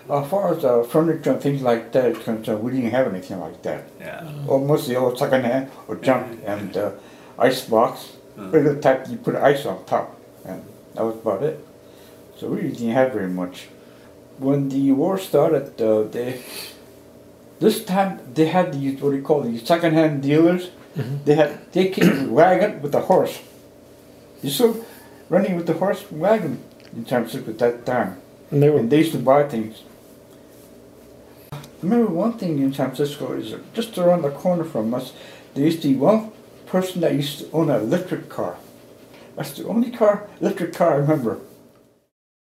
As far as furniture and things like that is concerned, we didn't have anything like that. Yeah. Or mostly all secondhand or junk and ice box. Regular type you put ice on top, and that was about it. So we really didn't have very much. When the war started, this time they had these what do you call these secondhand dealers. They came with a wagon with a horse. You saw running with the horse wagon in San Francisco at that time. And they used to buy things. I remember one thing in San Francisco is just around the corner from us, there used to be one person that used to own an electric car. That's the only electric car I remember.